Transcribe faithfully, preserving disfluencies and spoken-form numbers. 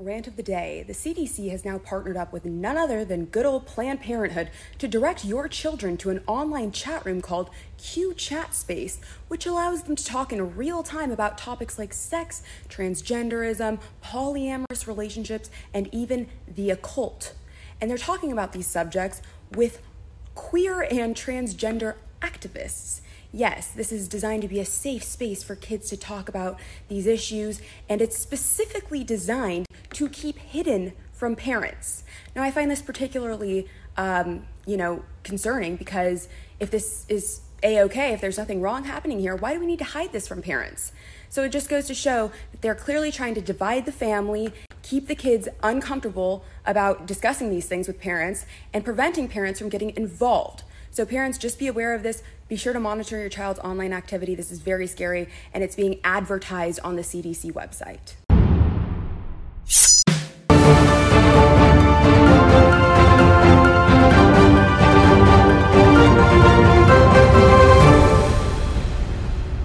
Rant of the day. The C D C has now partnered up with none other than good old Planned Parenthood to direct your children to an online chat room called Q Chat Space, which allows them to talk in real time about topics like sex, transgenderism, polyamorous relationships, and even the occult. And they're talking about these subjects with queer and transgender activists. Yes, this is designed to be a safe space for kids to talk about these issues, and it's specifically designed to keep hidden from parents. Now, I find this particularly, um, you know, concerning because if this is A-okay, if there's nothing wrong happening here, why do we need to hide this from parents? So it just goes to show that they're clearly trying to divide the family, keep the kids uncomfortable about discussing these things with parents, and preventing parents from getting involved. So parents, just be aware of this. Be sure to monitor your child's online activity. This is very scary, and it's being advertised on the C D C website.